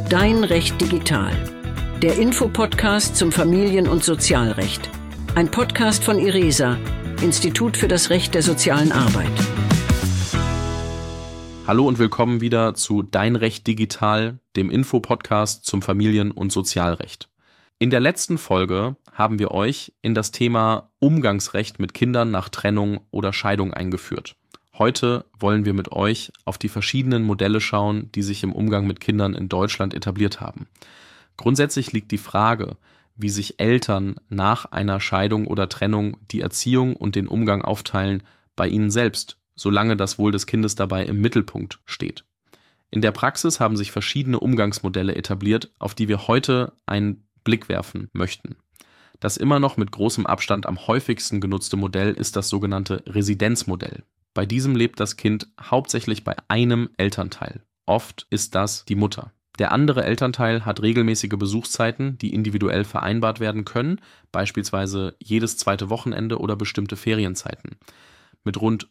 Dein Recht digital. Der Infopodcast zum Familien- und Sozialrecht. Ein Podcast von IRESA, Institut für das Recht der sozialen Arbeit. Hallo und willkommen wieder zu Dein Recht digital, dem Infopodcast zum Familien- und Sozialrecht. In der letzten Folge haben wir euch in das Thema Umgangsrecht mit Kindern nach Trennung oder Scheidung eingeführt. Heute wollen wir mit euch auf die verschiedenen Modelle schauen, die sich im Umgang mit Kindern in Deutschland etabliert haben. Grundsätzlich liegt die Frage, wie sich Eltern nach einer Scheidung oder Trennung die Erziehung und den Umgang aufteilen, bei ihnen selbst, solange das Wohl des Kindes dabei im Mittelpunkt steht. In der Praxis haben sich verschiedene Umgangsmodelle etabliert, auf die wir heute einen Blick werfen möchten. Das immer noch mit großem Abstand am häufigsten genutzte Modell ist das sogenannte Residenzmodell. Bei diesem lebt das Kind hauptsächlich bei einem Elternteil. Oft ist das die Mutter. Der andere Elternteil hat regelmäßige Besuchszeiten, die individuell vereinbart werden können, beispielsweise jedes zweite Wochenende oder bestimmte Ferienzeiten. Mit rund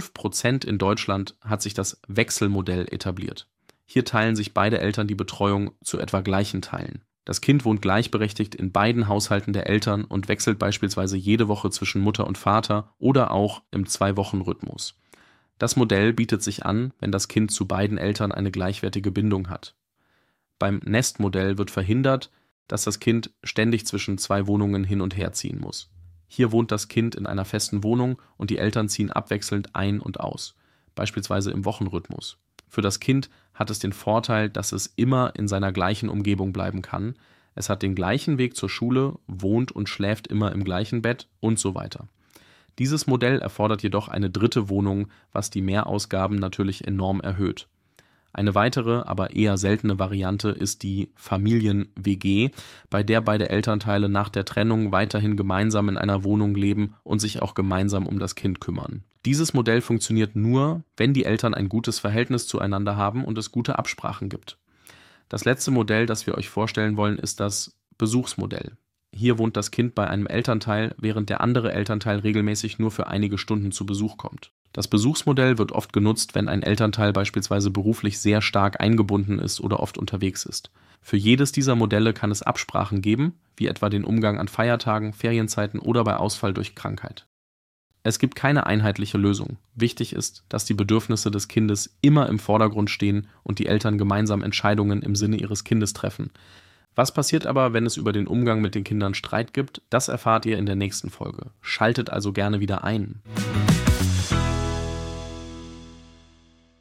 5% in Deutschland hat sich das Wechselmodell etabliert. Hier teilen sich beide Eltern die Betreuung zu etwa gleichen Teilen. Das Kind wohnt gleichberechtigt in beiden Haushalten der Eltern und wechselt beispielsweise jede Woche zwischen Mutter und Vater oder auch im 2-Wochen-Rhythmus. Das Modell bietet sich an, wenn das Kind zu beiden Eltern eine gleichwertige Bindung hat. Beim Nestmodell wird verhindert, dass das Kind ständig zwischen 2 Wohnungen hin und her ziehen muss. Hier wohnt das Kind in einer festen Wohnung und die Eltern ziehen abwechselnd ein und aus, beispielsweise im Wochenrhythmus. Für das Kind hat es den Vorteil, dass es immer in seiner gleichen Umgebung bleiben kann. Es hat den gleichen Weg zur Schule, wohnt und schläft immer im gleichen Bett und so weiter. Dieses Modell erfordert jedoch eine dritte Wohnung, was die Mehrausgaben natürlich enorm erhöht. Eine weitere, aber eher seltene Variante ist die Familien-WG, bei der beide Elternteile nach der Trennung weiterhin gemeinsam in einer Wohnung leben und sich auch gemeinsam um das Kind kümmern. Dieses Modell funktioniert nur, wenn die Eltern ein gutes Verhältnis zueinander haben und es gute Absprachen gibt. Das letzte Modell, das wir euch vorstellen wollen, ist das Besuchsmodell. Hier wohnt das Kind bei einem Elternteil, während der andere Elternteil regelmäßig nur für einige Stunden zu Besuch kommt. Das Besuchsmodell wird oft genutzt, wenn ein Elternteil beispielsweise beruflich sehr stark eingebunden ist oder oft unterwegs ist. Für jedes dieser Modelle kann es Absprachen geben, wie etwa den Umgang an Feiertagen, Ferienzeiten oder bei Ausfall durch Krankheit. Es gibt keine einheitliche Lösung. Wichtig ist, dass die Bedürfnisse des Kindes immer im Vordergrund stehen und die Eltern gemeinsam Entscheidungen im Sinne ihres Kindes treffen. Was passiert aber, wenn es über den Umgang mit den Kindern Streit gibt? Das erfahrt ihr in der nächsten Folge. Schaltet also gerne wieder ein.